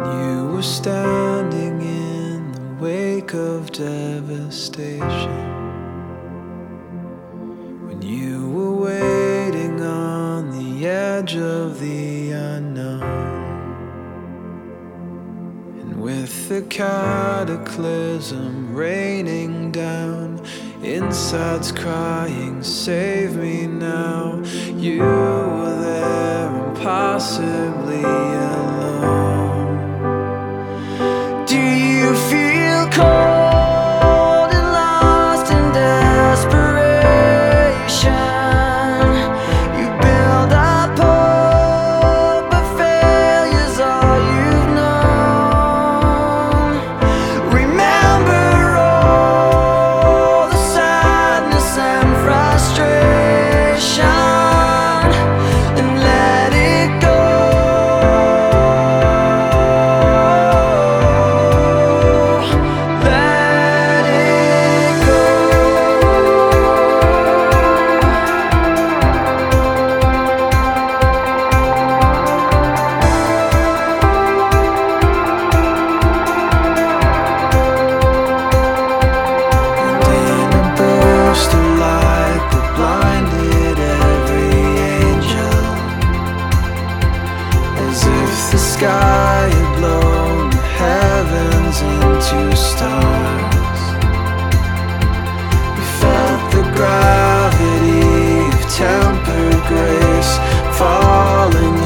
You were standing in the wake of devastation, when you were waiting on the edge of the unknown. And with the cataclysm raining down, insides crying, "Save me now," you were there impossibly alone. Do you feel cold and lost in desperation? You build up hope, but failure's all you've known. Remember all the sadness and frustration, and let it go. Let it go. And in a burst of light that blinded every angel, as if the sky had blown the heavens into stars, we felt the gravity of tempered grace falling